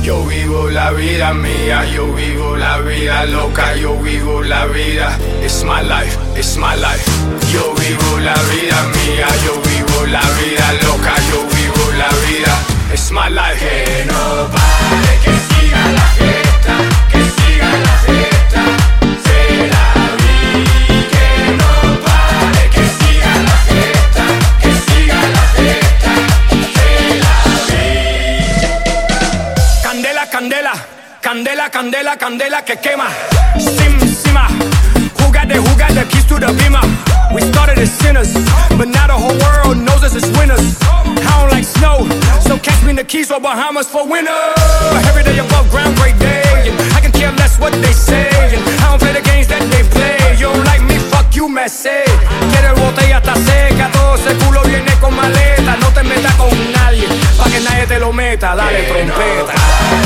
Yo vivo la vida mía, yo vivo la vida loca, yo vivo la vida. It's my life, it's my life. Yo vivo la vida mía, yo vivo la vida loca, yo vivo la vida. It's my life. Que no pare, que siga la fiesta, que siga la fiesta. Se la vi. Que no pare, que siga la fiesta, que siga la fiesta. Se la vi. Candela, candela, candela, candela, candela que quema. Sim, sima. Who got the keys to the beamer? We started as sinners, but now the whole world knows us as winners. I don't like snow, so catch me in the Keys or Bahamas for winter. Every day above ground, great day, and I can care less what they say, and I don't play the games that they play. You don't like me, fuck you, Messi. Quiero el botella está seca, todo ese culo viene con maleta. No te metas con nadie, pa' que nadie te lo meta, dale trompeta.